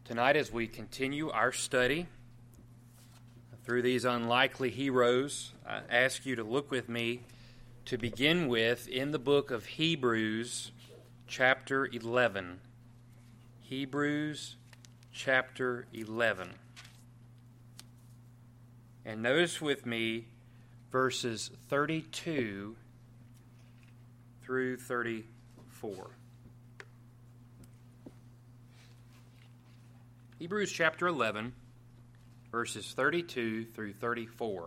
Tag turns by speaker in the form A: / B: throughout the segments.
A: Tonight, as we continue our study through these unlikely heroes, I ask you to look with me to begin with in the book of Hebrews, chapter 11. Hebrews, chapter 11. And notice with me verses 32 through 34. Hebrews chapter 11, verses 32 through 34.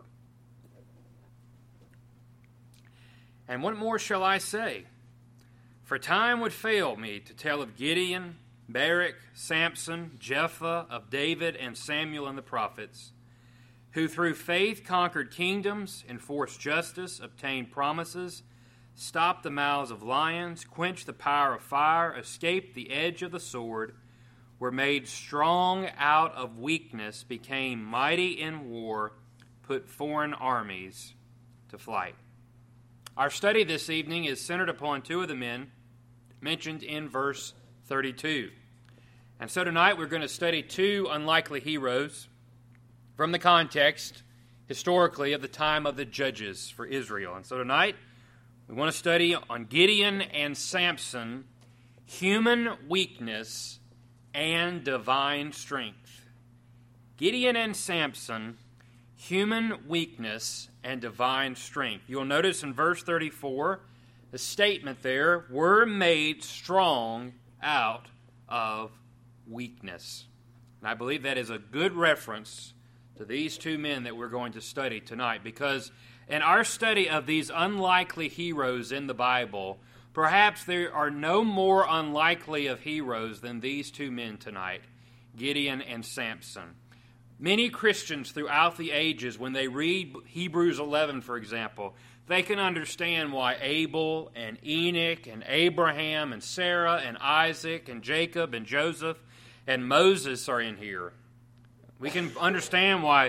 A: And what more shall I say? For time would fail me to tell of Gideon, Barak, Samson, Jephthah, of David and Samuel and the prophets, who through faith conquered kingdoms, enforced justice, obtained promises, stopped the mouths of lions, quenched the power of fire, escaped the edge of the sword, were made strong out of weakness, became mighty in war, put foreign armies to flight. Our study this evening is centered upon two of the men mentioned in verse 32. And so tonight we're going to study two unlikely heroes from the context, historically, of the time of the judges for Israel. And so tonight we want to study on Gideon and Samson, human weakness and divine strength. Gideon and Samson, human weakness and divine strength. You'll notice in verse 34, the statement there, were made strong out of weakness. And I believe that is a good reference to these two men that we're going to study tonight, because in our study of these unlikely heroes in the Bible, perhaps there are no more unlikely of heroes than these two men tonight, Gideon and Samson. Many Christians throughout the ages, when they read Hebrews 11, for example, they can understand why Abel and Enoch and Abraham and Sarah and Isaac and Jacob and Joseph and Moses are in here. We can understand why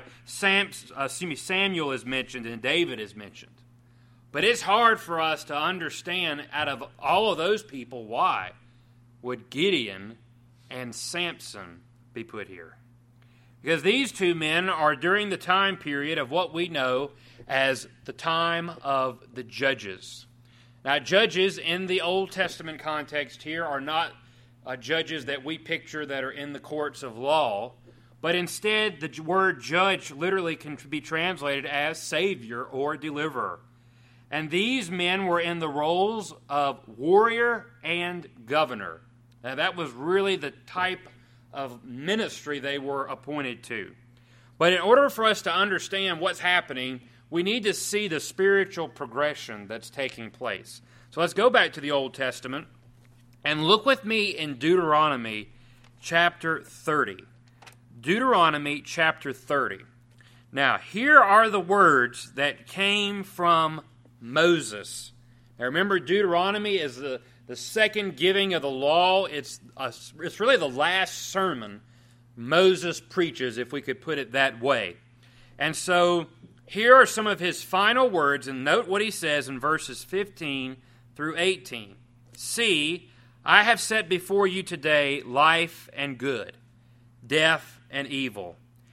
A: Samuel is mentioned and David is mentioned. But it's hard for us to understand, out of all of those people, why would Gideon and Samson be put here? Because these two men are during the time period of what we know as the time of the judges. Now, judges in the Old Testament context here are not judges that we picture that are in the courts of law, but instead the word judge literally can be translated as savior or deliverer. And these men were in the roles of warrior and governor. Now, that was really the type of ministry they were appointed to. But in order for us to understand what's happening, we need to see the spiritual progression that's taking place. So let's go back to the Old Testament and look with me in Deuteronomy chapter 30. Deuteronomy chapter 30. Now, here are the words that came from Moses. Now remember, Deuteronomy is the second giving of the law. It's really the last sermon Moses preaches, if we could put it that way. And so here are some of his final words, and note what he says in verses 15 through 18. See, I have set before you today life and good, death and evil.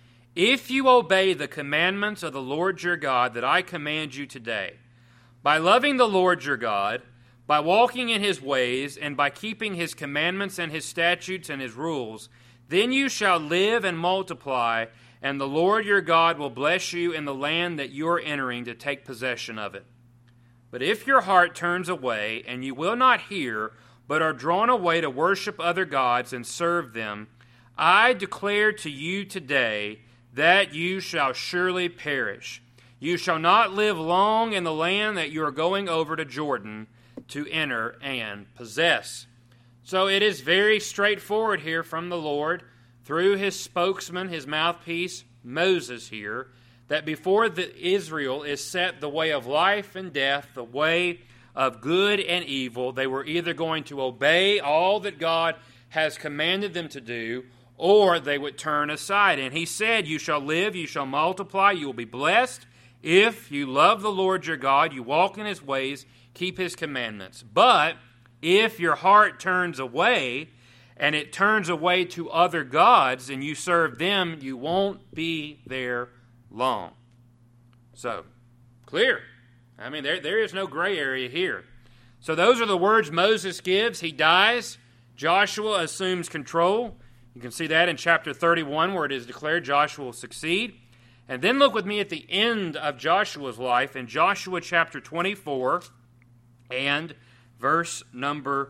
A: If you obey the commandments of the Lord your God that I command you today, by loving the Lord your God, by walking in his ways, and by keeping his commandments and his statutes and his rules, then you shall live and multiply, and the Lord your God will bless you in the land that you are entering to take possession of it. But if your heart turns away, and you will not hear, but are drawn away to worship other gods and serve them, I declare to you today that you shall surely perish. You shall not live long in the land that you are going over to Jordan to enter and possess. So it is very straightforward here from the Lord, through his spokesman, his mouthpiece, Moses here, that before Israel is set the way of life and death, the way of good and evil, they were either going to obey all that God has commanded them to do, or they would turn aside. And he said, you shall live, you shall multiply, you will be blessed, if you love the Lord your God, you walk in his ways, keep his commandments. But if your heart turns away and it turns away to other gods and you serve them, you won't be there long. So, clear. I mean, there is no gray area here. So those are the words Moses gives. He dies. Joshua assumes control. You can see that in chapter 31 where it is declared Joshua will succeed. And then look with me at the end of Joshua's life in Joshua chapter 24 and verse number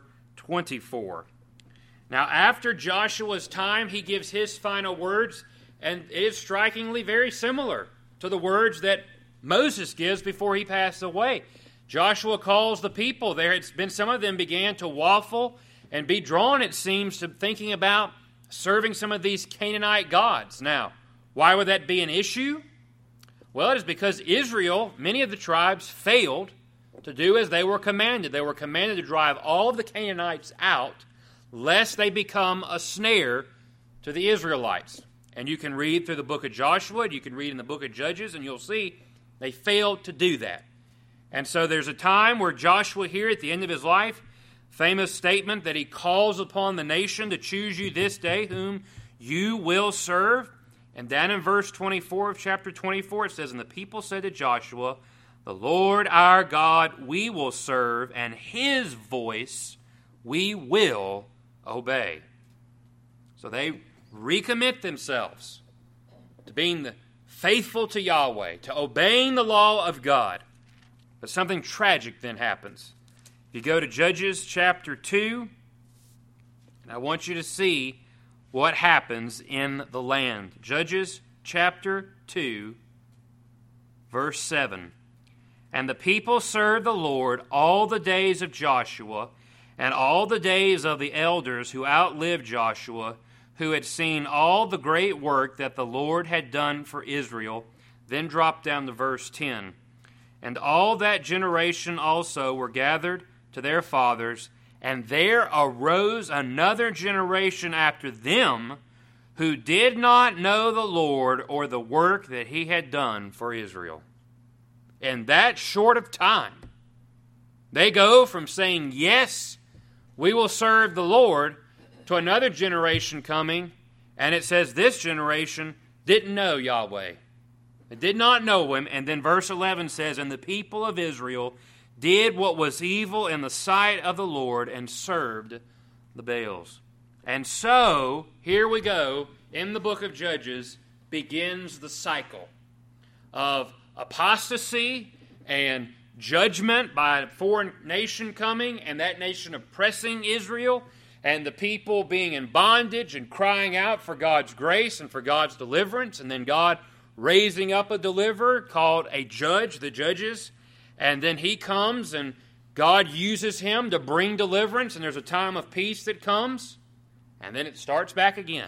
A: 24. Now, after Joshua's time, he gives his final words, and it is strikingly very similar to the words that Moses gives before he passed away. Joshua calls the people there. It's been some of them began to waffle and be drawn, it seems, to thinking about serving some of these Canaanite gods. Now, why would that be an issue? Well, it is because Israel, many of the tribes, failed to do as they were commanded. They were commanded to drive all of the Canaanites out, lest they become a snare to the Israelites. And you can read through the book of Joshua, you can read in the book of Judges, and you'll see they failed to do that. And so there's a time where Joshua here at the end of his life, famous statement that he calls upon the nation to choose you this day whom you will serve. And then in verse 24 of chapter 24 it says, "And the people said to Joshua, the Lord our God we will serve, and his voice we will obey." So they recommit themselves to being faithful to Yahweh, to obeying the law of God. But something tragic then happens. If you go to Judges chapter 2, and I want you to see what happens in the land. Judges chapter 2, verse 7. "And the people served the Lord all the days of Joshua, and all the days of the elders who outlived Joshua, who had seen all the great work that the Lord had done for Israel." Then drop down to verse 10. "And all that generation also were gathered to their fathers, and there arose another generation after them, who did not know the Lord or the work that he had done for Israel." In that short of time, they go from saying, "Yes, we will serve the Lord," to another generation coming, and it says this generation didn't know Yahweh. They did not know him. And then verse 11 says, "And the people of Israel did what was evil in the sight of the Lord and served the Baals." And so, here we go, in the book of Judges, begins the cycle of apostasy and judgment by a foreign nation coming, and that nation oppressing Israel, and the people being in bondage and crying out for God's grace and for God's deliverance, and then God raising up a deliverer called a judge, the judges, and then he comes and God uses him to bring deliverance, and there's a time of peace that comes, and then it starts back again.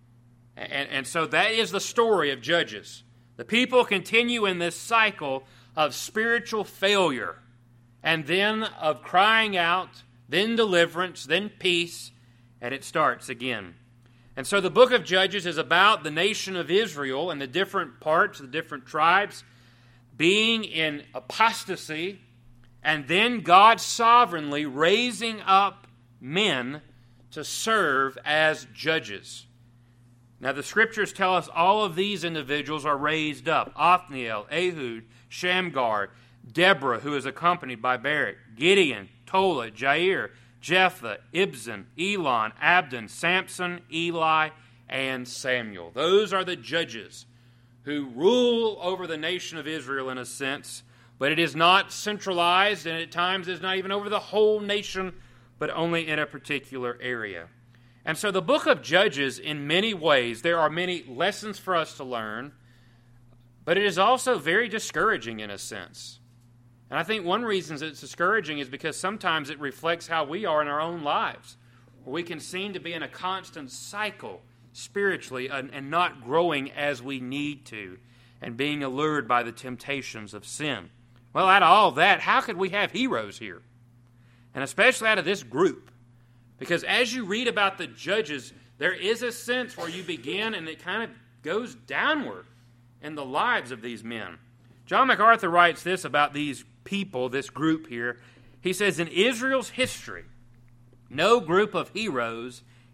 A: And so that is the story of Judges. The people continue in this cycle of spiritual failure, and then of crying out, then deliverance, then peace, and it starts again. And so the book of Judges is about the nation of Israel and the different parts, the different tribes, being in apostasy, and then God sovereignly raising up men to serve as judges. Now the scriptures tell us all of these individuals are raised up. Othniel, Ehud, Shamgar, Deborah, who is accompanied by Barak, Gideon, Tola, Jair, Jephthah, Ibzan, Elon, Abdon, Samson, Eli, and Samuel. Those are the judges who rule over the nation of Israel in a sense, but it is not centralized, and at times it is not even over the whole nation, but only in a particular area. And so the book of Judges, in many ways, there are many lessons for us to learn, but it is also very discouraging in a sense. And I think one reason it's discouraging is because sometimes it reflects how we are in our own lives, where we can seem to be in a constant cycle spiritually and not growing as we need to, and being allured by the temptations of sin. Well, out of all that, how could we have heroes here? And especially out of this group. Because as you read about the judges, there is a sense where you begin and it kind of goes downward in the lives of these men. John MacArthur writes this about these people, this group here. He says, "In Israel's history, no group of heroes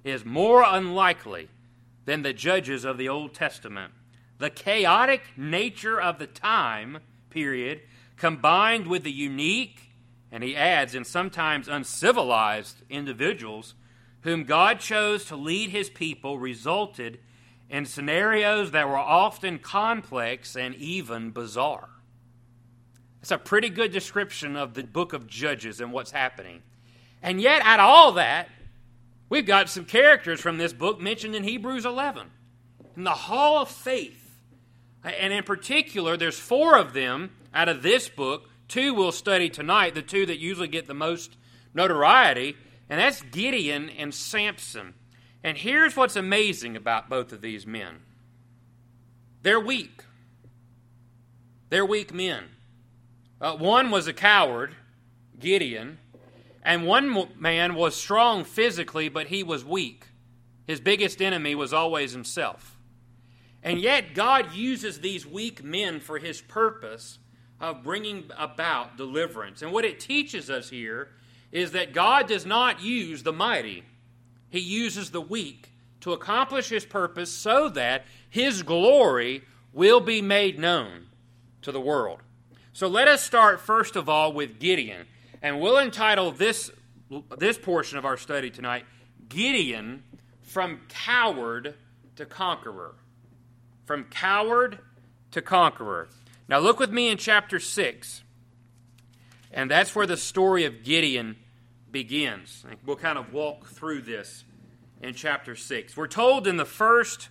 A: is more unlikely than the judges of the Old Testament. The chaotic nature of the time period, combined with the unique, and he adds, and sometimes uncivilized individuals whom God chose to lead his people, resulted in scenarios that were often complex and even bizarre. It's a pretty good description of the book of Judges and what's happening. And yet, out of all that, we've got some characters from this book mentioned in Hebrews 11. In the Hall of Faith. And in particular, there's 4 of them out of this book. 2 we'll study tonight, the 2 that usually get the most notoriety, and that's Gideon and Samson. And here's what's amazing about both of these men. They're weak. They're weak men. One was a coward, Gideon, and one man was strong physically, but he was weak. His biggest enemy was always himself. And yet God uses these weak men for his purpose of bringing about deliverance. And what it teaches us here is that God does not use the mighty. He uses the weak to accomplish his purpose so that his glory will be made known to the world. So let us start first of all with Gideon. And we'll entitle this portion of our study tonight, Gideon from Coward to Conqueror. From coward to conqueror. Now look with me in chapter 6. And that's where the story of Gideon begins. We'll kind of walk through this in chapter 6. We're told in the first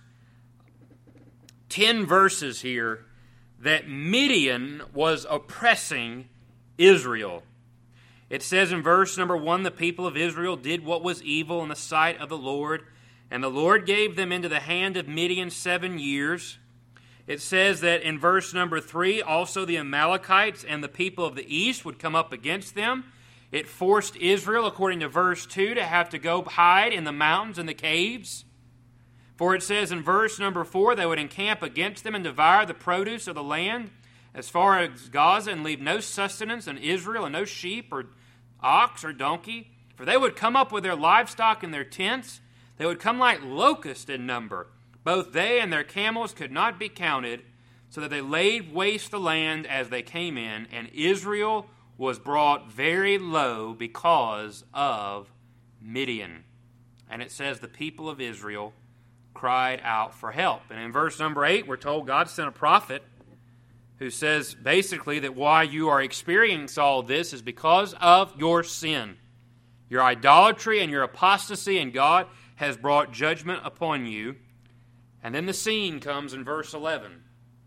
A: 10 verses here that Midian was oppressing Israel. It says in verse number 1, the people of Israel did what was evil in the sight of the Lord, and the Lord gave them into the hand of Midian 7 years. It says that in verse number 3, also the Amalekites and the people of the east would come up against them. It forced Israel, according to verse 2, to have to go hide in the mountains and the caves. For it says in verse number 4, they would encamp against them and devour the produce of the land as far as Gaza, and leave no sustenance in Israel, and no sheep or ox or donkey. For they would come up with their livestock in their tents. They would come like locusts in number. Both they and their camels could not be counted, so that they laid waste the land as they came in, and Israel was brought very low because of Midian. And it says the people of Israel cried out for help. And in verse number 8, we're told God sent a prophet who says basically that why you are experiencing all this is because of your sin. Your idolatry and your apostasy, and God has brought judgment upon you. And then the scene comes in verse 11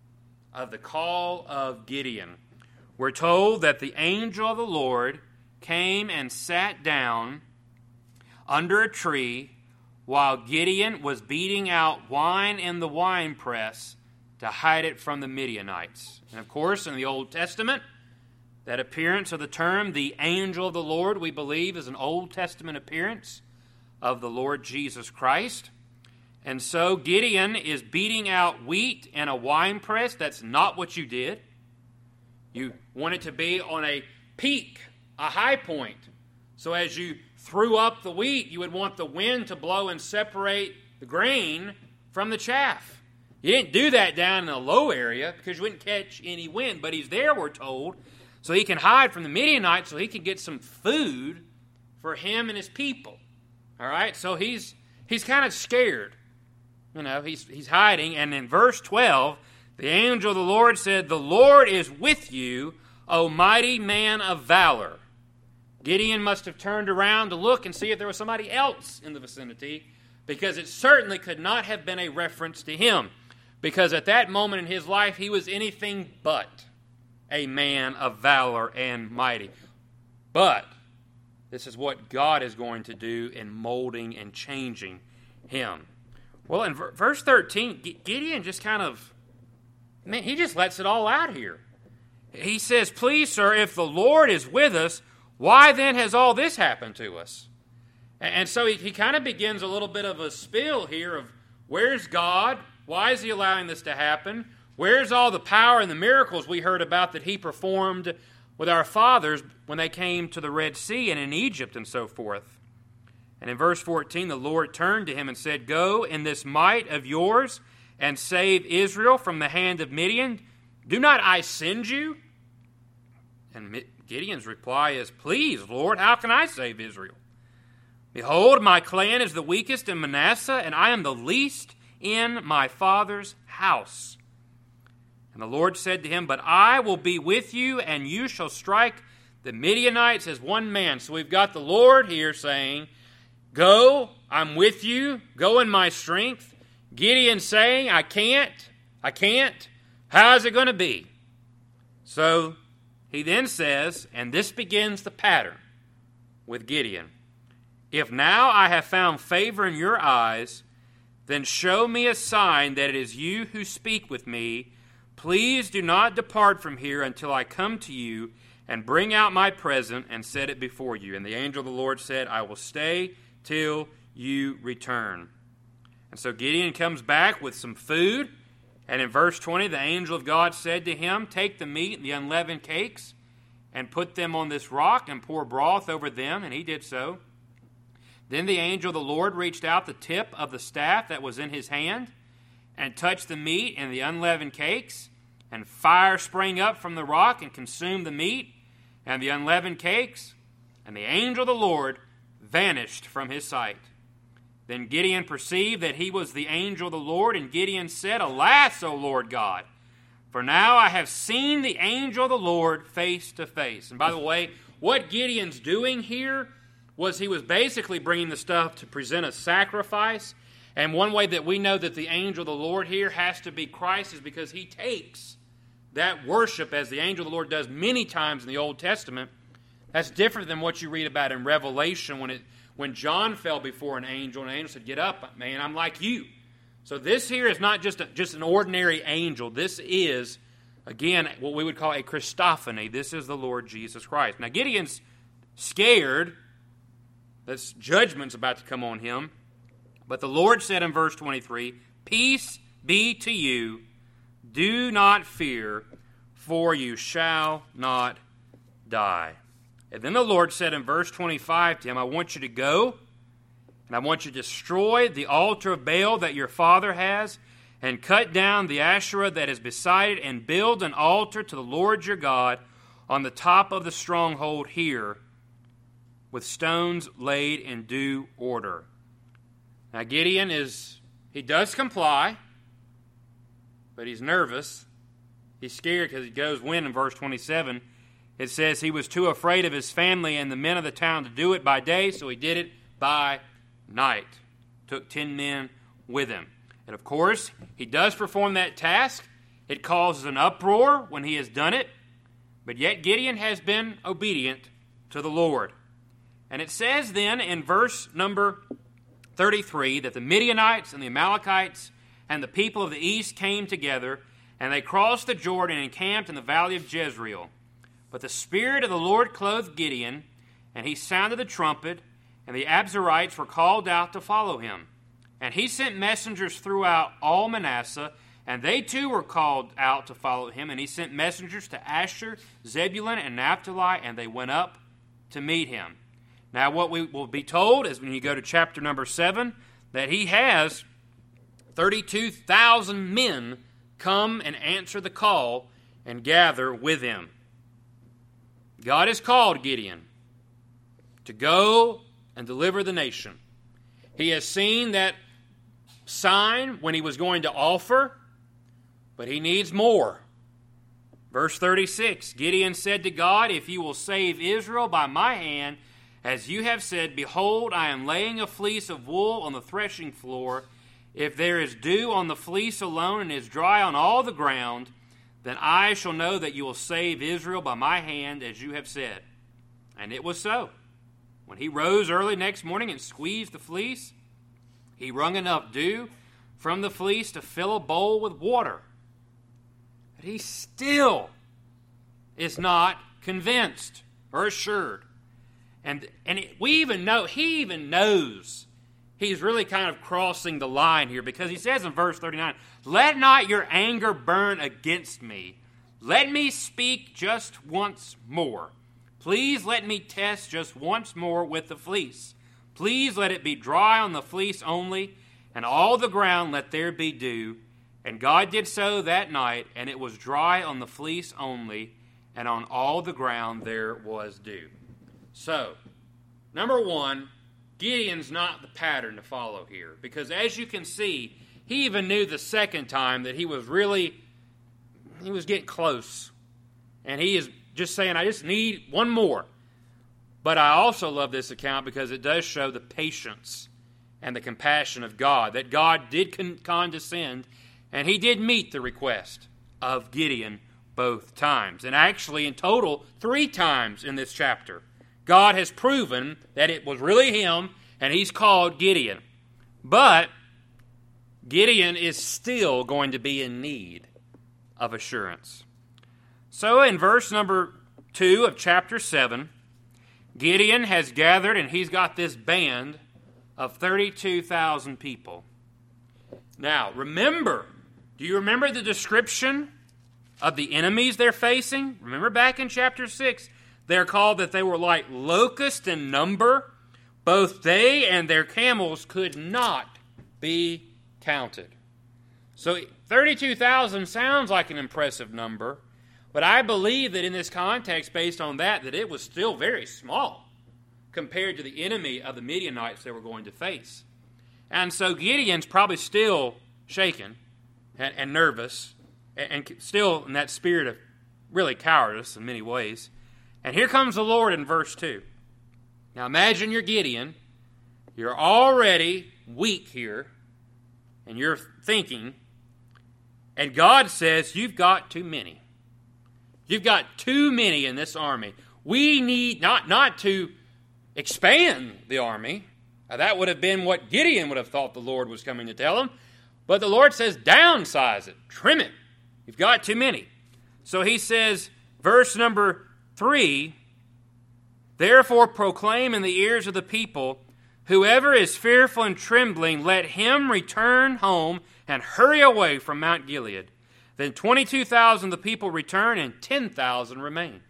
A: of the call of Gideon. We're told that the angel of the Lord came and sat down under a tree while Gideon was beating out wine in the winepress to hide it from the Midianites. And of course, in the Old Testament, that appearance of the term, the angel of the Lord, we believe is an Old Testament appearance of the Lord Jesus Christ. And so Gideon is beating out wheat in a winepress. That's not what you did. You want it to be on a peak, a high point. So as you threw up the wheat, you would want the wind to blow and separate the grain from the chaff. You didn't do that down in a low area because you wouldn't catch any wind. But he's there, we're told, so he can hide from the Midianites, so he can get some food for him and his people. All right, so he's kind of scared. You know, he's hiding. And in verse 12, the angel of the Lord said, "The Lord is with you, O mighty man of valor." Gideon must have turned around to look and see if there was somebody else in the vicinity, because it certainly could not have been a reference to him, because at that moment in his life, he was anything but a man of valor and mighty. But this is what God is going to do in molding and changing him. Well, in verse 13, Gideon just kind of, he just lets it all out here. He says, "Please, sir, if the Lord is with us, why then has all this happened to us?" And so he kind of begins a little bit of a spiel here of where's God? Why is he allowing this to happen? Where's all the power and the miracles we heard about that he performed with our fathers when they came to the Red Sea and in Egypt and so forth? And in verse 14, the Lord turned to him and said, Go in this might of yours and save Israel from the hand of Midian. Do not I send you? And Gideon's reply is, Please, Lord, how can I save Israel? Behold, my clan is the weakest in Manasseh, and I am the least in my father's house. And the Lord said to him, But I will be with you, and you shall strike the Midianites as one man. So we've got the Lord here saying, Go, I'm with you, go in my strength. Gideon saying, I can't. How is it going to be? So he then says, and this begins the pattern with Gideon, If now I have found favor in your eyes, then show me a sign that it is you who speak with me. Please do not depart from here until I come to you and bring out my present and set it before you. And the angel of the Lord said, I will stay till you return. And so Gideon comes back with some food. And in verse 20, the angel of God said to him, Take the meat and the unleavened cakes and put them on this rock and pour broth over them. And he did so. Then the angel of the Lord reached out the tip of the staff that was in his hand and touched the meat and the unleavened cakes. And fire sprang up from the rock and consumed the meat and the unleavened cakes. And the angel of the Lord vanished from his sight. Then Gideon perceived that he was the angel of the Lord, and Gideon said, Alas, O Lord God, for now I have seen the angel of the Lord face to face. And by the way, what Gideon's doing here was he was basically bringing the stuff to present a sacrifice. And one way that we know that the angel of the Lord here has to be Christ is because he takes that worship, as the angel of the Lord does many times in the Old Testament. That's different than what you read about in Revelation when John fell before an angel, and the angel said, Get up, man, I'm like you. So this here is not just an ordinary angel. This is, again, what we would call a Christophany. This is the Lord Jesus Christ. Now, Gideon's scared. This judgment's about to come on him. But the Lord said in verse 23, Peace be to you. Do not fear, for you shall not die. And then the Lord said in verse 25 to him, I want you to go, and I want you to destroy the altar of Baal that your father has, and cut down the Asherah that is beside it, and build an altar to the Lord your God on the top of the stronghold here, with stones laid in due order. Now Gideon he does comply, but he's nervous. He's scared because he goes when in verse 27. It says he was too afraid of his family and the men of the town to do it by day, so he did it by night. Took 10 men with him. And of course, he does perform that task. It causes an uproar when he has done it, but yet Gideon has been obedient to the Lord. And it says then in verse number 33 that the Midianites and the Amalekites and the people of the east came together, and they crossed the Jordan and encamped in the valley of Jezreel. But the Spirit of the Lord clothed Gideon, and he sounded the trumpet, and the Abzerites were called out to follow him. And he sent messengers throughout all Manasseh, and they too were called out to follow him. And he sent messengers to Asher, Zebulun, and Naphtali, and they went up to meet him. Now what we will be told is when you go to chapter number 7, that he has 32,000 men come and answer the call and gather with him. God has called Gideon to go and deliver the nation. He has seen that sign when he was going to offer, but he needs more. Verse 36, Gideon said to God, If you will save Israel by my hand, as you have said, behold, I am laying a fleece of wool on the threshing floor. If there is dew on the fleece alone and is dry on all the ground, then I shall know that you will save Israel by my hand, as you have said. And it was so. When he rose early next morning and squeezed the fleece, he wrung enough dew from the fleece to fill a bowl with water. But he still is not convinced or assured. We even know, he even knows he's really kind of crossing the line here, because he says in verse 39, Let not your anger burn against me. Let me speak just once more. Please let me test just once more with the fleece. Please let it be dry on the fleece only, and all the ground let there be dew. And God did so that night, and it was dry on the fleece only, and on all the ground there was dew. So, number one, Gideon's not the pattern to follow here, because as you can see, he even knew the second time that he was getting close. And he is just saying, I just need one more. But I also love this account because it does show the patience and the compassion of God, that God did condescend, and he did meet the request of Gideon both times. And actually, in total, 3 times in this chapter, God has proven that it was really him, and he's called Gideon. But Gideon is still going to be in need of assurance. So in verse number 2 of chapter 7, Gideon has gathered, and he's got this band of 32,000 people. Now, do you remember the description of the enemies they're facing? Remember back in chapter 6, they're called that they were like locusts in number. Both they and their camels could not be counted. So 32,000 sounds like an impressive number, but I believe that in this context, based on that it was still very small compared to the enemy of the Midianites they were going to face. And so Gideon's probably still shaken and nervous and still in that spirit of really cowardice in many ways. And here comes the Lord in verse 2. Now imagine you're Gideon. You're already weak here, and you're thinking, and God says, you've got too many. You've got too many in this army. We need not to expand the army. That would have been what Gideon would have thought the Lord was coming to tell him. But the Lord says, downsize it, trim it. You've got too many. So he says, verse number 3, therefore proclaim in the ears of the people, whoever is fearful and trembling, let him return home and hurry away from Mount Gilead. Then 22,000 of the people returned, and 10,000 remained.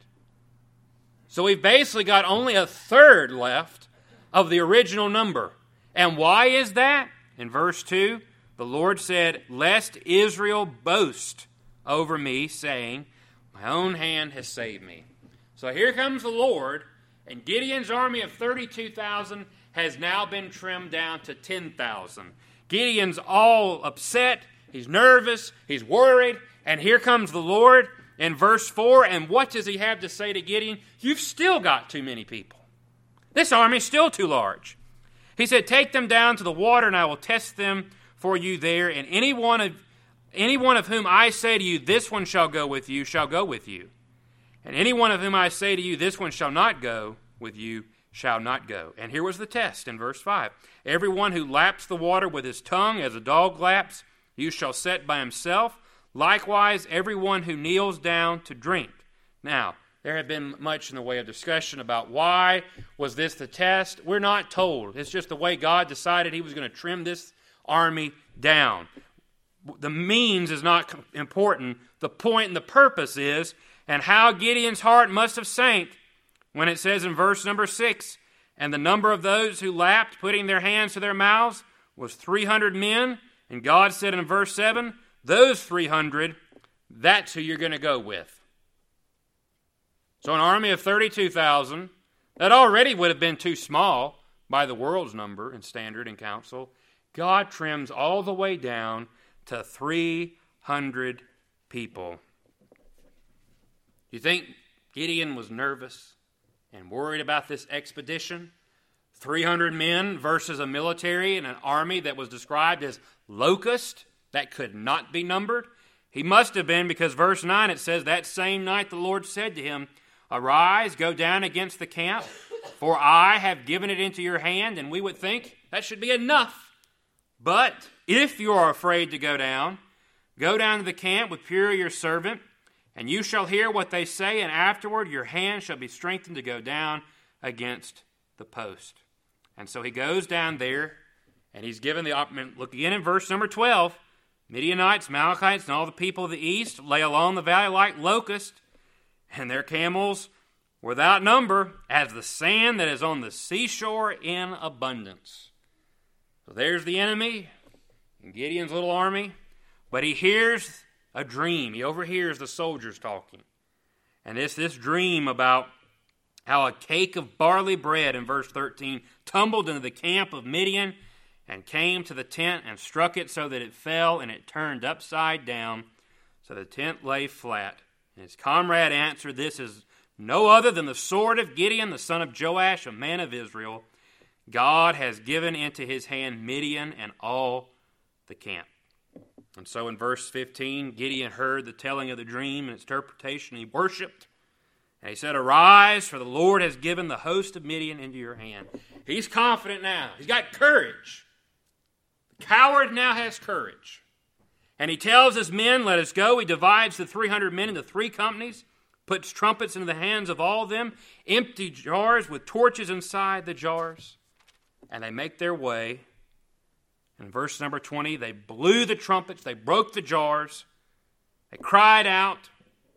A: So we've basically got only a third left of the original number. And why is that? In verse 2, the Lord said, lest Israel boast over me, saying, my own hand has saved me. So here comes the Lord, and Gideon's army of 32,000 has now been trimmed down to 10,000. Gideon's all upset, he's nervous, he's worried, and here comes the Lord in verse 4, and what does he have to say to Gideon? You've still got too many people. This army's still too large. He said, take them down to the water, and I will test them for you there, and any one of whom I say to you, this one shall go with you, shall go with you. And any one of whom I say to you, this one shall not go with you, shall not go. And here was the test in verse 5. Everyone who laps the water with his tongue as a dog laps, you shall set by himself. Likewise, everyone who kneels down to drink. Now, there have been much in the way of discussion about why was this the test. We're not told. It's just the way God decided he was going to trim this army down. The means is not important. The point and the purpose is, and how Gideon's heart must have sank when it says in verse number 6, and the number of those who lapped, putting their hands to their mouths, was 300 men. And God said in verse 7, those 300, that's who you're going to go with. So an army of 32,000, that already would have been too small by the world's number and standard and counsel. God trims all the way down to 300 people. You think Gideon was nervous and worried about this expedition? 300 men versus a military and an army that was described as locust, that could not be numbered. He must have been, because verse 9 it says, that same night the Lord said to him, arise, go down against the camp, for I have given it into your hand. And we would think that should be enough. But if you are afraid to go down to the camp with Purah your servant, and you shall hear what they say, and afterward your hand shall be strengthened to go down against the post. And so he goes down there, and he's given the option. Look again in verse number 12. Midianites, Amalekites, and all the people of the east lay along the valley like locusts, and their camels without number, as the sand that is on the seashore in abundance. So there's the enemy, Gideon's little army, but he hears a dream. He overhears the soldiers talking. And it's this dream about how a cake of barley bread, in verse 13, tumbled into the camp of Midian and came to the tent and struck it so that it fell, and it turned upside down, so the tent lay flat. And his comrade answered, "This is no other than the sword of Gideon, the son of Joash, a man of Israel. God has given into his hand Midian and all the camp." And so in verse 15, Gideon heard the telling of the dream and its interpretation. He worshipped. And he said, "Arise, for the Lord has given the host of Midian into your hand." He's confident now. He's got courage. The coward now has courage. And he tells his men, "Let us go." He divides the 300 men into 3 companies, puts trumpets into the hands of all of them, empty jars with torches inside the jars, and they make their way. In verse number 20, they blew the trumpets, they broke the jars, they cried out,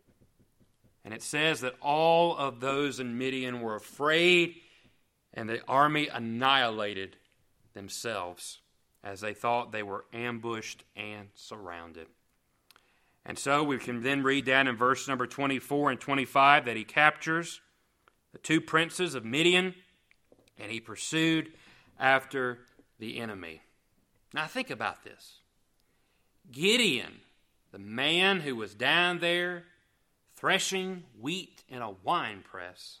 A: and it says that all of those in Midian were afraid, and the army annihilated themselves as they thought they were ambushed and surrounded. And so we can then read down in verse number 24 and 25 that he captures the 2 princes of Midian, and he pursued after the enemy. Now think about this. Gideon, the man who was down there threshing wheat in a wine press,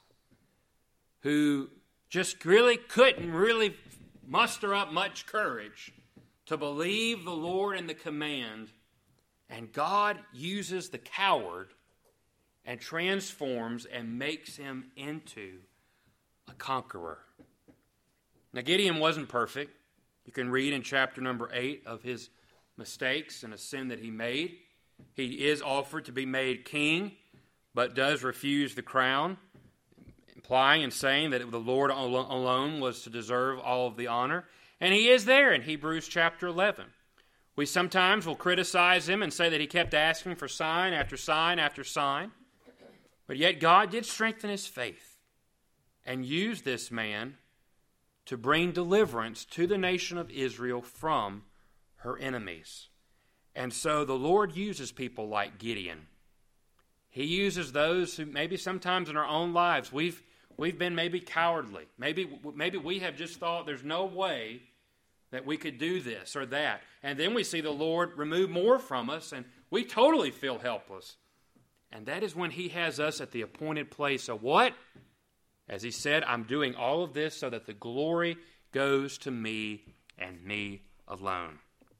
A: who just really couldn't muster up much courage to believe the Lord and the command, and God uses the coward and transforms and makes him into a conqueror. Now Gideon wasn't perfect. You can read in chapter number 8 of his mistakes and a sin that he made. He is offered to be made king, but does refuse the crown, implying and saying that the Lord alone was to deserve all of the honor. And he is there in Hebrews chapter 11. We sometimes will criticize him and say that he kept asking for sign after sign after sign. But yet God did strengthen his faith and used this man to bring deliverance to the nation of Israel from her enemies. And so the Lord uses people like Gideon. He uses those who maybe sometimes in our own lives we've been maybe cowardly. Maybe we have just thought there's no way that we could do this or that. And then we see the Lord remove more from us and we totally feel helpless. And that is when he has us at the appointed place of what? As he said, "I'm doing all of this so that the glory goes to me and me alone."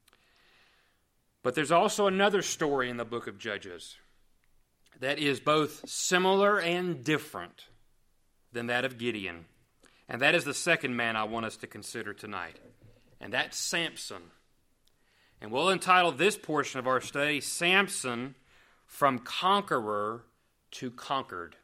A: But there's also another story in the book of Judges that is both similar and different than that of Gideon. And that is the second man I want us to consider tonight. And that's Samson. And we'll entitle this portion of our study, Samson from Conqueror to Conquered.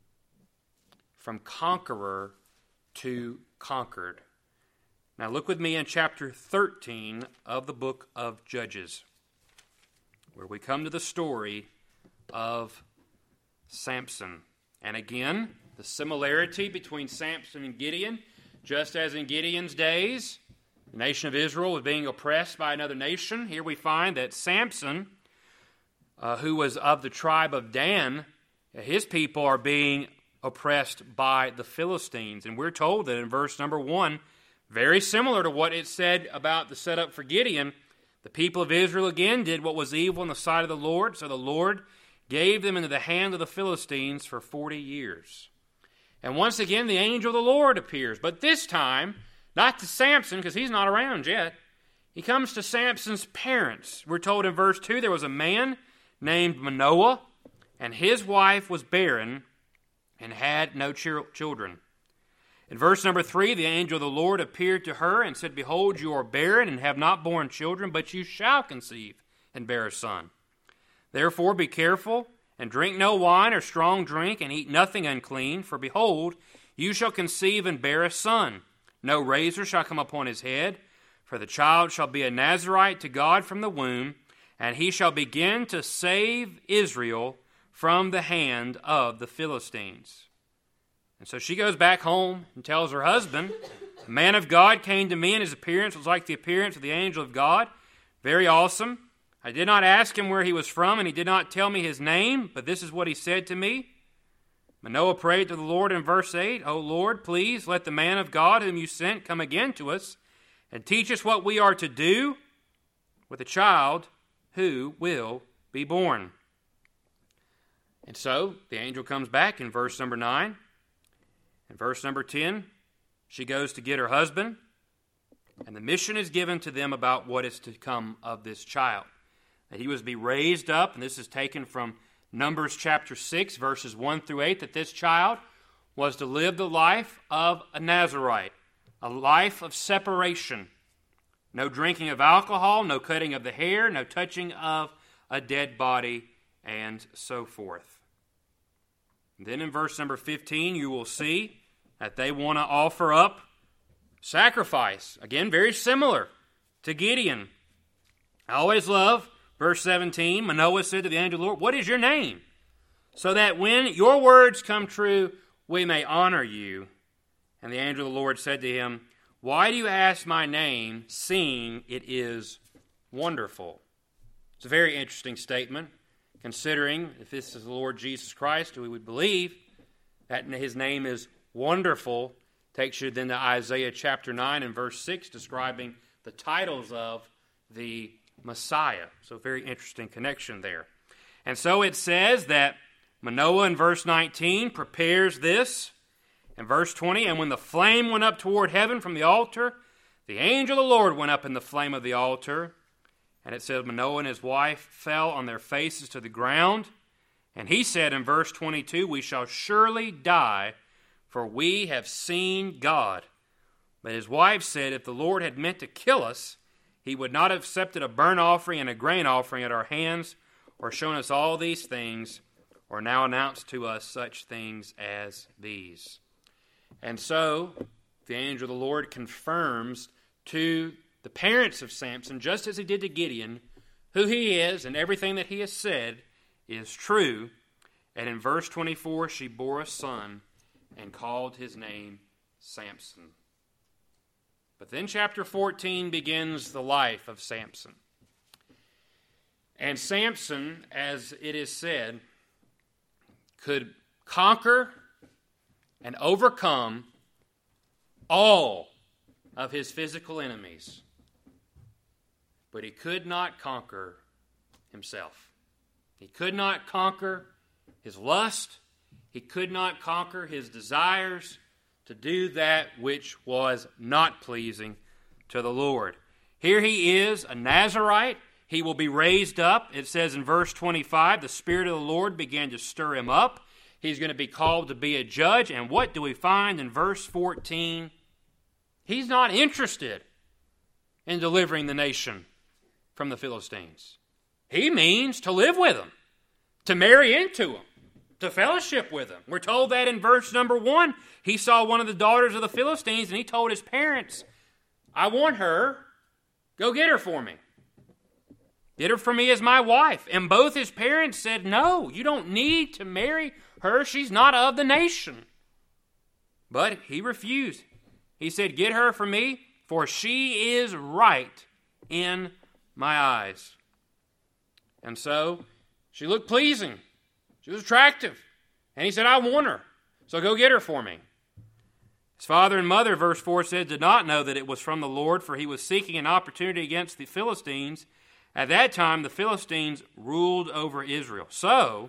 A: From conqueror to conquered. Now look with me in chapter 13 of the book of Judges, where we come to the story of Samson. And again, the similarity between Samson and Gideon, just as in Gideon's days, the nation of Israel was being oppressed by another nation. Here we find that Samson, who was of the tribe of Dan, his people are being oppressed by the Philistines. And we're told that in verse number 1, very similar to what it said about the setup for Gideon, the people of Israel again did what was evil in the sight of the Lord, so the Lord gave them into the hand of the Philistines for 40 years. And once again, the angel of the Lord appears, but this time, not to Samson, because he's not around yet. He comes to Samson's parents. We're told in verse 2, there was a man named Manoah, and his wife was barren, and had no children. In verse number 3, the angel of the Lord appeared to her and said, "Behold, you are barren and have not borne children, but you shall conceive and bear a son. Therefore be careful, and drink no wine or strong drink, and eat nothing unclean, for behold, you shall conceive and bear a son. No razor shall come upon his head, for the child shall be a Nazirite to God from the womb, and he shall begin to save Israel from the hand of the Philistines." And so she goes back home and tells her husband, "A man of God came to me, and his appearance was like the appearance of the angel of God. Very awesome. I did not ask him where he was from, and he did not tell me his name, but this is what he said to me." Manoah prayed to the Lord in verse 8, "O Lord, please let the man of God whom you sent come again to us and teach us what we are to do with the child who will be born." And so the angel comes back in verse number 9. In verse number 10, she goes to get her husband, and the mission is given to them about what is to come of this child. That he was to be raised up, and this is taken from Numbers chapter 6, verses 1 through 8, that this child was to live the life of a Nazirite, a life of separation. No drinking of alcohol, no cutting of the hair, no touching of a dead body, and so forth. And then in verse number 15, you will see that they want to offer up sacrifice. Again, very similar to Gideon. I always love verse 17, Manoah said to the angel of the Lord, "What is your name? So that when your words come true, we may honor you." And the angel of the Lord said to him, "Why do you ask my name, seeing it is wonderful?" It's a very interesting statement, considering if this is the Lord Jesus Christ, who we would believe that his name is wonderful. Takes you then to Isaiah chapter 9 and verse 6, describing the titles of the Messiah. So very interesting connection there. And so it says that Manoah in verse 19 prepares this. In verse 20, and when the flame went up toward heaven from the altar, the angel of the Lord went up in the flame of the altar. And it says Manoah and his wife fell on their faces to the ground. And he said in verse 22, "We shall surely die, for we have seen God." But his wife said, "If the Lord had meant to kill us, he would not have accepted a burnt offering and a grain offering at our hands, or shown us all these things, or now announced to us such things as these." And so the angel of the Lord confirms to the parents of Samson, just as he did to Gideon, who he is, and everything that he has said is true. And in verse 24, she bore a son and called his name Samson. But then chapter 14 begins the life of Samson. And Samson, as it is said, could conquer and overcome all of his physical enemies. But he could not conquer himself. He could not conquer his lust. He could not conquer his desires to do that which was not pleasing to the Lord. Here he is, a Nazirite. He will be raised up. It says in verse 25, the Spirit of the Lord began to stir him up. He's going to be called to be a judge. And what do we find in verse 14? He's not interested in delivering the nation from the Philistines. He means to live with them, to marry into them, to fellowship with them. We're told that in verse number 1. He saw one of the daughters of the Philistines and he told his parents, "I want her. Go get her for me. Get her for me as my wife." And both his parents said, "No, you don't need to marry her. She's not of the nation." But he refused. He said, "Get her for me, for she is right in my eyes." And so she looked pleasing. She was attractive. And he said, "I want her. So go get her for me." His father and mother, verse 4 said, did not know that it was from the Lord, for he was seeking an opportunity against the Philistines. At that time, the Philistines ruled over Israel. So,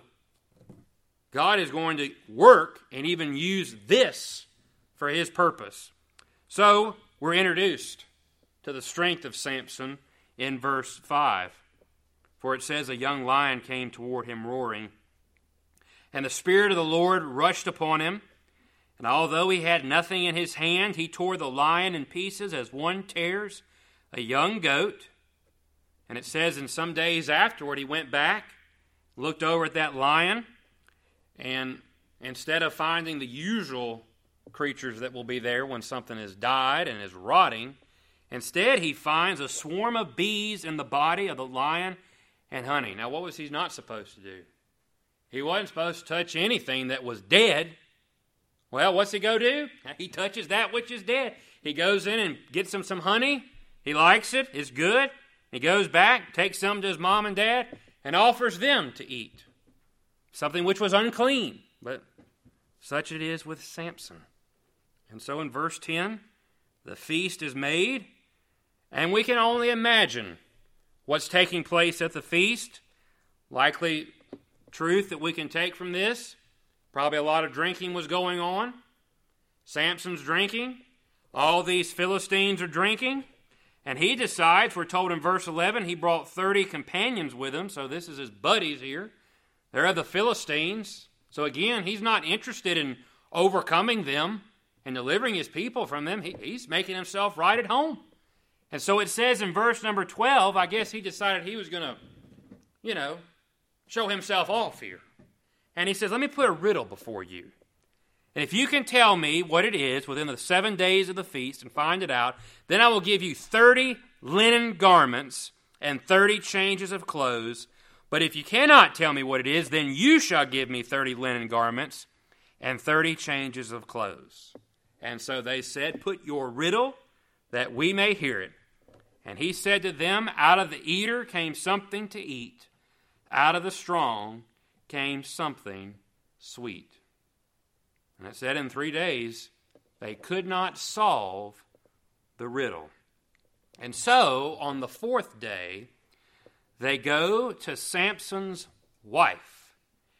A: God is going to work and even use this for his purpose. So, we're introduced to the strength of Samson in verse 5. For it says, a young lion came toward him roaring, and the Spirit of the Lord rushed upon him. And although he had nothing in his hand, he tore the lion in pieces as one tears a young goat. And it says in some days afterward, he went back, looked over at that lion, and instead of finding the usual creatures that will be there when something has died and is rotting, instead he finds a swarm of bees in the body of the lion and honey. Now, what was he not supposed to do? He wasn't supposed to touch anything that was dead Well, what's he go do? He touches that which is dead. He goes in and gets him some honey. He likes it. It's good. He goes back, takes some to his mom and dad, and offers them to eat. Something which was unclean, but such it is with Samson. And so in verse 10, the feast is made, and we can only imagine what's taking place at the feast. Likely truth that we can take from this. Probably a lot of drinking was going on. Samson's drinking. All these Philistines are drinking. And he decides, we're told in verse 11, he brought 30 companions with him. So this is his buddies here. They're the Philistines. So again, he's not interested in overcoming them and delivering his people from them. He's making himself right at home. And so it says in verse number 12, I guess he decided he was going to, show himself off here. And he says, let me put a riddle before you. And if you can tell me what it is within the 7 days of the feast and find it out, then I will give you 30 linen garments and 30 changes of clothes. But if you cannot tell me what it is, then you shall give me 30 linen garments and 30 changes of clothes. And so they said, put your riddle that we may hear it. And he said to them, out of the eater came something to eat. Out of the strong came something sweet. And it said in 3 days they could not solve the riddle. And so on the 4th day they go to Samson's wife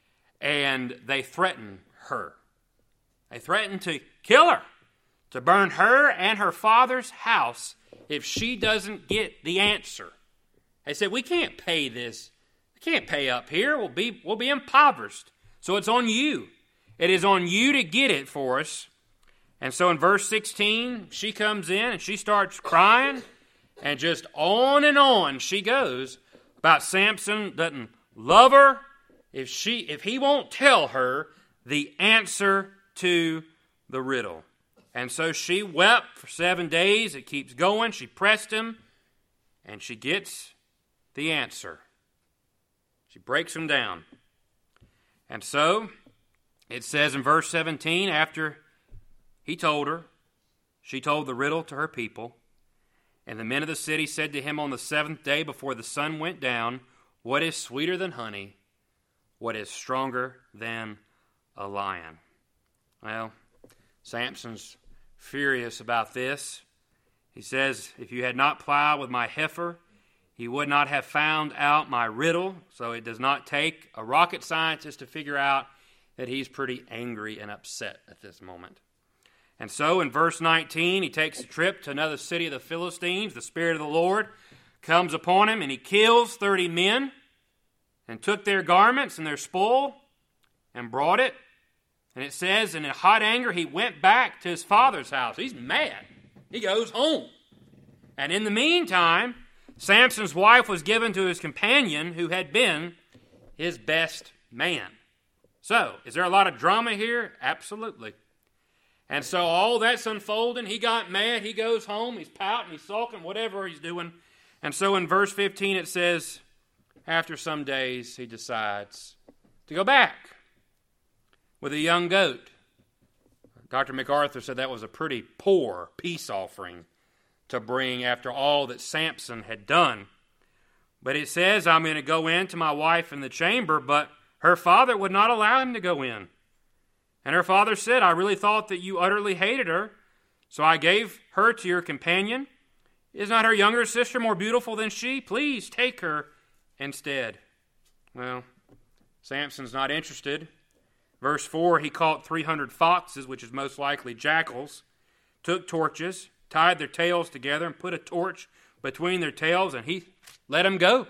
A: and they threaten her. They threaten to kill her, to burn her and her father's house if she doesn't get the answer. They said, we can't pay this. We can't pay up here. We'll be impoverished. So it's on you. It is on you to get it for us. And so in verse 16, she comes in and she starts crying. And just on she goes about Samson doesn't love her if he won't tell her the answer to the riddle. And so she wept for 7 days. It keeps going. She pressed him, and she gets the answer. She breaks him down. And so it says in verse 17, after he told her, she told the riddle to her people. And the men of the city said to him on the 7th day before the sun went down, what is sweeter than honey? What is stronger than a lion? Well, Samson's furious about this. He says, if you had not plowed with my heifer, he would not have found out my riddle. So it does not take a rocket scientist to figure out that he's pretty angry and upset at this moment. And so in verse 19, he takes a trip to another city of the Philistines. The Spirit of the Lord comes upon him, and he kills 30 men and took their garments and their spoil and brought it. And it says, in hot anger, he went back to his father's house. He's mad. He goes home. And in the meantime, Samson's wife was given to his companion who had been his best man. So, is there a lot of drama here? Absolutely. And so all that's unfolding. He got mad. He goes home. He's pouting. He's sulking, whatever he's doing. And so in verse 15 it says, after some days he decides to go back with a young goat. Dr. MacArthur said that was a pretty poor peace offering to bring after all that Samson had done. But it says, I'm going to go in to my wife in the chamber, but her father would not allow him to go in. And her father said, I really thought that you utterly hated her, so I gave her to your companion. Is not her younger sister more beautiful than she? Please take her instead. Well, Samson's not interested. Verse 4, he caught 300 foxes, which is most likely jackals, took torches, tied their tails together, and put a torch between their tails, and he let them go.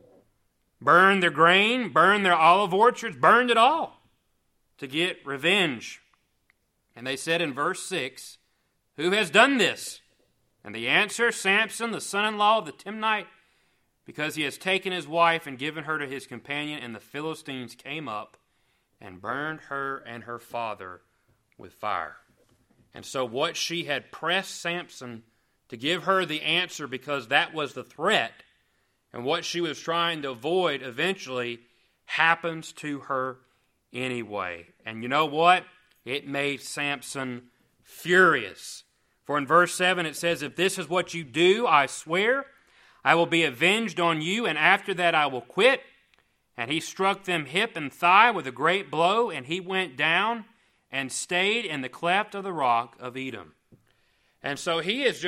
A: Burned their grain, burned their olive orchards, burned it all to get revenge. And they said in verse 6, who has done this? And the answer, Samson, the son-in-law of the Timnite, because he has taken his wife and given her to his companion. And the Philistines came up and burned her and her father with fire. And so what she had pressed Samson to give her the answer, because that was the threat, and what she was trying to avoid eventually happens to her anyway. And you know what? It made Samson furious. For in verse 7 it says, "If this is what you do, I swear, I will be avenged on you, and after that I will quit." And he struck them hip and thigh with a great blow, and he went down and stayed in the cleft of the rock of Edom. And so he is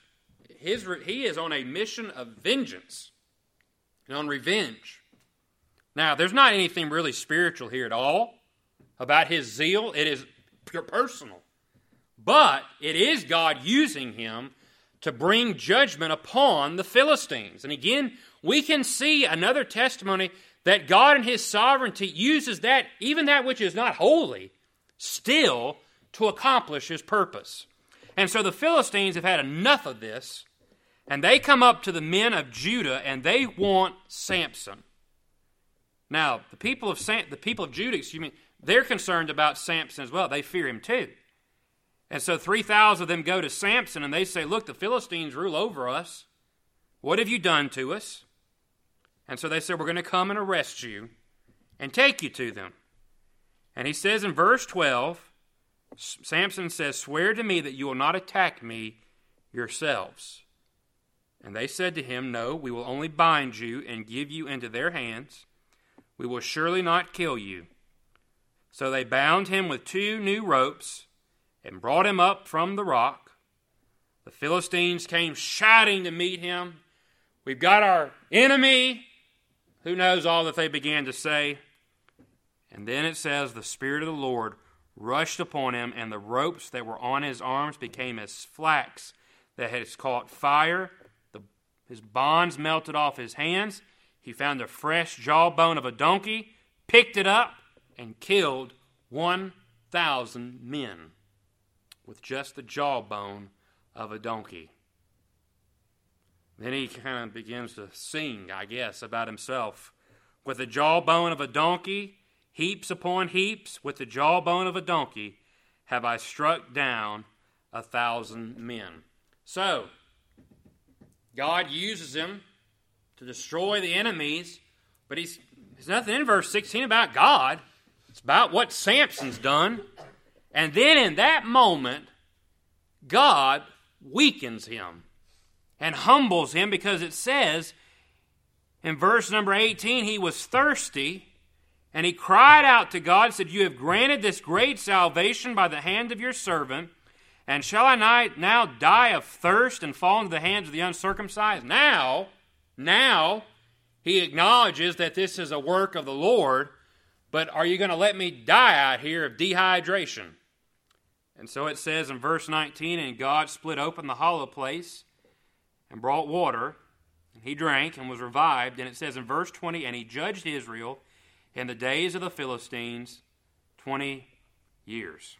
A: on a mission of vengeance and on revenge. Now, there's not anything really spiritual here at all about his zeal. It is pure personal. But it is God using him to bring judgment upon the Philistines. And again, we can see another testimony that God in his sovereignty uses that, even that which is not holy, still to accomplish his purpose. And so the Philistines have had enough of this, and they come up to the men of Judah, and they want Samson. Now, the people of Judah, they're concerned about Samson as well. They fear him too. And so 3,000 of them go to Samson, and they say, "Look, the Philistines rule over us. What have you done to us?" And so they said, "We're going to come and arrest you and take you to them." And he says in verse 12, Samson says, "Swear to me that you will not attack me yourselves." And they said to him, "No, we will only bind you and give you into their hands. We will surely not kill you." So they bound him with 2 new ropes and brought him up from the rock. The Philistines came shouting to meet him. "We've got our enemy." Who knows all that they began to say. And then it says, the Spirit of the Lord rushed upon him, and the ropes that were on his arms became as flax that has caught fire. His bonds melted off his hands. He found a fresh jawbone of a donkey, picked it up, and killed 1,000 men with just the jawbone of a donkey. Then he kind of begins to sing, I guess, about himself. "With the jawbone of a donkey, heaps upon heaps, with the jawbone of a donkey, have I struck down 1,000 men." So, God uses him to destroy the enemies, but there's nothing in verse 16 about God. It's about what Samson's done. And then in that moment, God weakens him and humbles him, because it says in verse number 18, he was thirsty, and he cried out to God, said, "You have granted this great salvation by the hand of your servant, and shall I now die of thirst and fall into the hands of the uncircumcised?" Now he acknowledges that this is a work of the Lord, but are you going to let me die out here of dehydration? And so it says in verse 19, "And God split open the hollow place and brought water, and he drank and was revived." And it says in verse 20, "And he judged Israel in the days of the Philistines 20 years.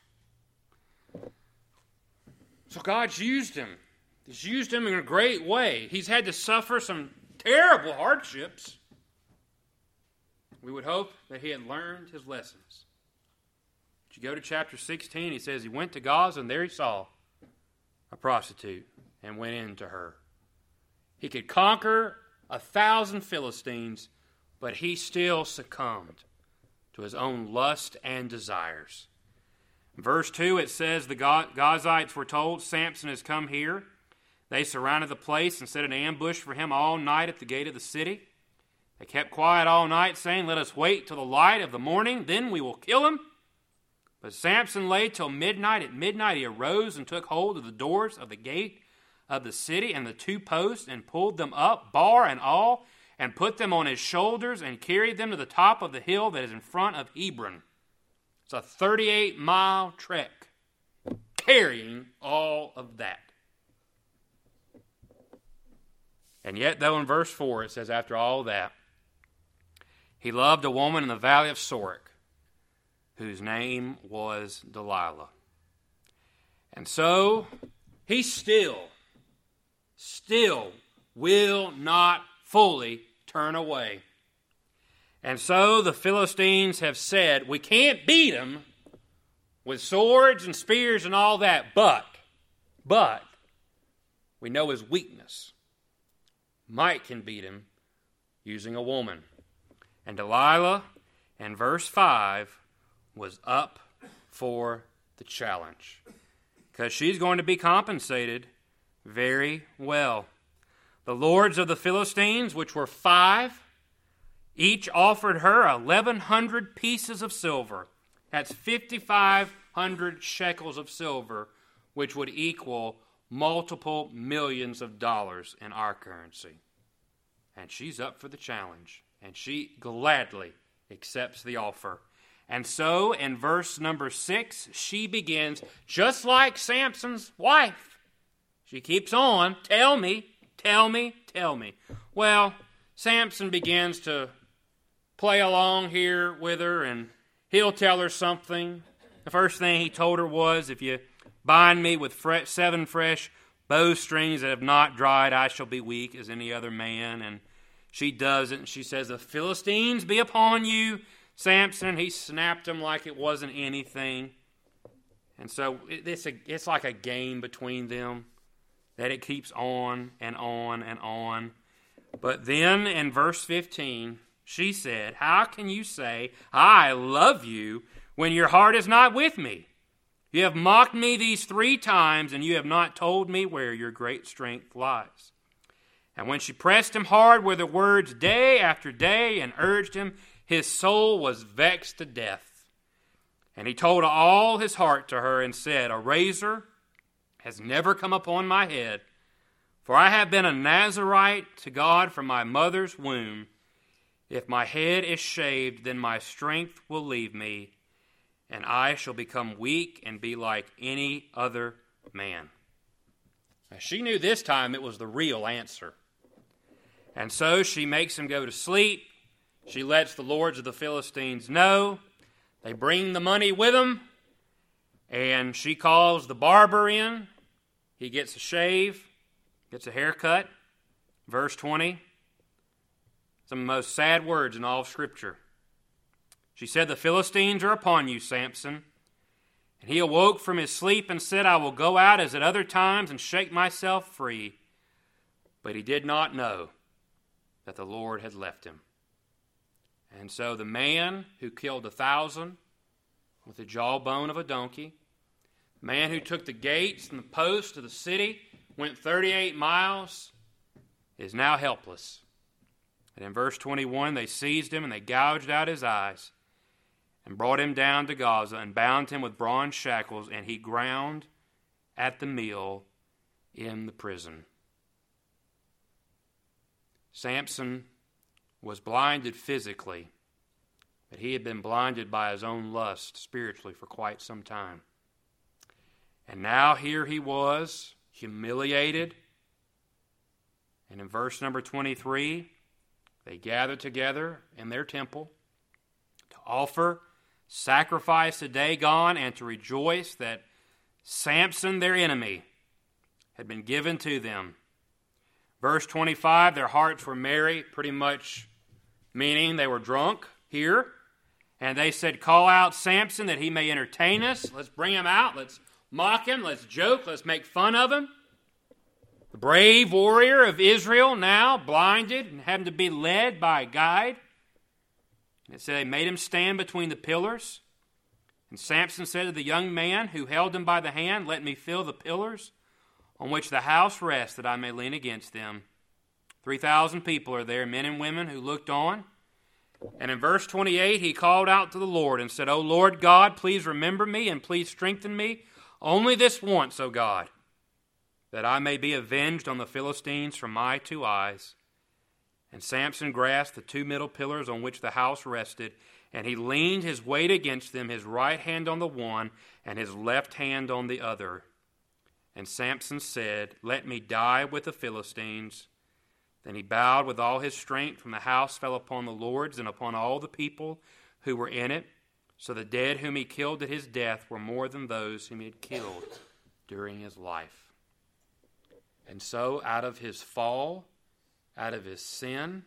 A: So God's used him. He's used him in a great way. He's had to suffer some terrible hardships. We would hope that he had learned his lessons. But you go to chapter 16, he says he went to Gaza, and there he saw a prostitute and went into her. He could conquer 1,000 Philistines, but he still succumbed to his own lust and desires. In verse 2, it says the Gazites were told, "Samson has come here." They surrounded the place and set an ambush for him all night at the gate of the city. They kept quiet all night, saying, "Let us wait till the light of the morning, then we will kill him." But Samson lay till midnight. At midnight he arose and took hold of the doors of the gate of the city and the 2 posts, and pulled them up, bar and all, and put them on his shoulders, and carried them to the top of the hill that is in front of Hebron. It's a 38-mile trek, carrying all of that. And yet, though, in verse 4, it says, after all that, he loved a woman in the valley of Sorek, whose name was Delilah. And so, he still will not fully turn away. And so the Philistines have said, we can't beat him with swords and spears and all that, but we know his weakness. Might can beat him using a woman. And Delilah, in verse 5, was up for the challenge, because she's going to be compensated very well. The lords of the Philistines, which were 5, each offered her 1,100 pieces of silver. That's 5,500 shekels of silver, which would equal multiple millions of dollars in our currency. And she's up for the challenge, and she gladly accepts the offer. And so, in verse number 6, she begins just like Samson's wife. She keeps on, tell me, tell me, tell me. Well, Samson begins to play along here with her, and he'll tell her something. The first thing he told her was, if you bind me with 7 fresh bowstrings that have not dried, I shall be weak as any other man. And she does it, and she says, the Philistines be upon you, Samson. And he snapped him like it wasn't anything. And so it's like a game between them, that it keeps on and on and on. But then in verse 15, she said, how can you say, I love you, when your heart is not with me? You have mocked me these 3 times, and you have not told me where your great strength lies. And when she pressed him hard with her words day after day and urged him, his soul was vexed to death. And he told all his heart to her and said, a razor has never come upon my head, for I have been a Nazirite to God from my mother's womb. If my head is shaved, then my strength will leave me, and I shall become weak and be like any other man. Now, she knew this time it was the real answer. And so she makes him go to sleep. She lets the lords of the Philistines know. They bring the money with them, and she calls the barber in. He gets a shave, gets a haircut. Verse 20. Some of the most sad words in all of Scripture. She said, the Philistines are upon you, Samson. And he awoke from his sleep and said, I will go out as at other times and shake myself free. But he did not know that the Lord had left him. And so the man who killed 1,000 with the jawbone of a donkey, the man who took the gates and the posts of the city, went 38 miles, is now helpless. And in verse 21, they seized him and they gouged out his eyes and brought him down to Gaza and bound him with bronze shackles, and he ground at the meal in the prison. Samson was blinded physically, but he had been blinded by his own lust spiritually for quite some time. And now here he was, humiliated. And in verse number 23, they gathered together in their temple to offer sacrifice to Dagon and to rejoice that Samson, their enemy, had been given to them. Verse 25, their hearts were merry, pretty much meaning they were drunk here. And they said, call out Samson that he may entertain us. Let's bring him out. Let's mock him. Let's joke. Let's make fun of him. The brave warrior of Israel now blinded and having to be led by a guide. And it said they made him stand between the pillars. And Samson said to the young man who held him by the hand, let me feel the pillars on which the house rests, that I may lean against them. 3,000 people are there, men and women who looked on. And in verse 28, he called out to the Lord and said, O Lord God, please remember me and please strengthen me only this once, O God, that I may be avenged on the Philistines from my 2 eyes. And Samson grasped the 2 middle pillars on which the house rested, and he leaned his weight against them, his right hand on the one and his left hand on the other. And Samson said, let me die with the Philistines. Then he bowed with all his strength, and the house fell upon the lords and upon all the people who were in it. So the dead whom he killed at his death were more than those whom he had killed during his life. And so out of his fall, out of his sin,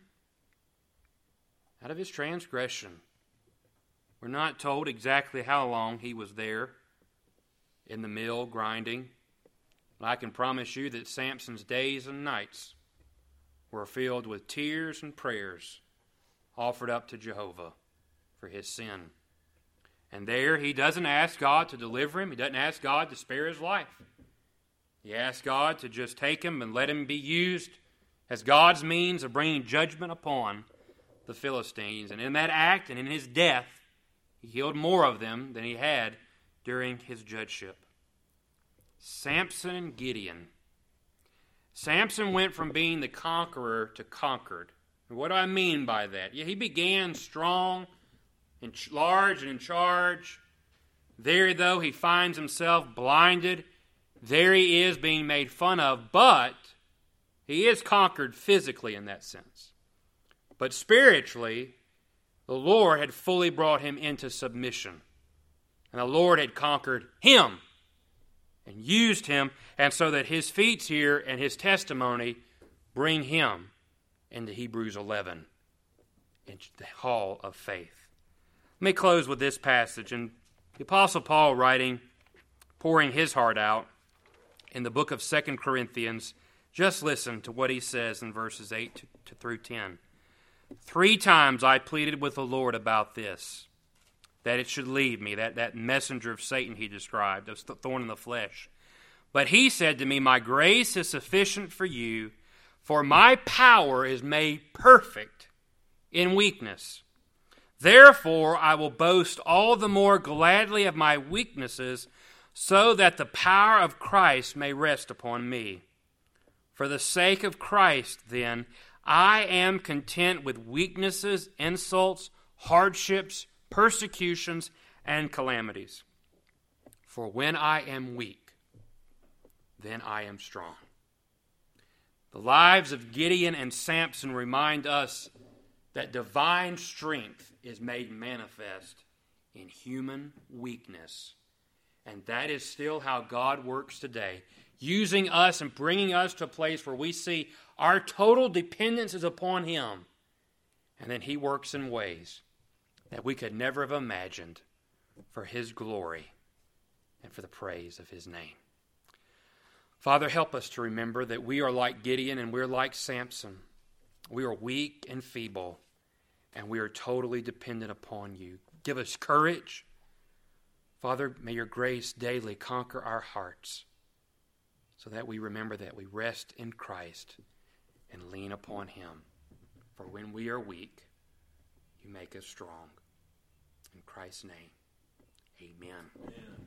A: out of his transgression, we're not told exactly how long he was there in the mill grinding. I can promise you that Samson's days and nights were filled with tears and prayers offered up to Jehovah for his sin. And there he doesn't ask God to deliver him. He doesn't ask God to spare his life. He asks God to just take him and let him be used as God's means of bringing judgment upon the Philistines. And in that act and in his death, he healed more of them than he had during his judgeship. Samson and Gideon. Samson went from being the conqueror to conquered. And what do I mean by that? Yeah, he began strong, large, and in charge. There, though, he finds himself blinded. There he is being made fun of, but he is conquered physically in that sense. But spiritually, the Lord had fully brought him into submission. And the Lord had conquered him and used him, and so that his feats here and his testimony bring him into Hebrews 11, into the hall of faith. Let me close with this passage. And the Apostle Paul writing, pouring his heart out in the book of 2 Corinthians, just listen to what he says in verses 8 through 10. 3 times I pleaded with the Lord about this, that it should leave me, that messenger of Satan he described, a thorn in the flesh. But he said to me, my grace is sufficient for you, for my power is made perfect in weakness. Therefore I will boast all the more gladly of my weaknesses, so that the power of Christ may rest upon me. For the sake of Christ, then, I am content with weaknesses, insults, hardships, persecutions, and calamities. For when I am weak, then I am strong. The lives of Gideon and Samson remind us that divine strength is made manifest in human weakness. And that is still how God works today, using us and bringing us to a place where we see our total dependence is upon Him. And then He works in ways that we could never have imagined for His glory and for the praise of His name. Father, help us to remember that we are like Gideon and we're like Samson. We are weak and feeble, and we are totally dependent upon You. Give us courage. Father, may Your grace daily conquer our hearts so that we remember that we rest in Christ and lean upon Him. For when we are weak, You make us strong. In Christ's name, amen.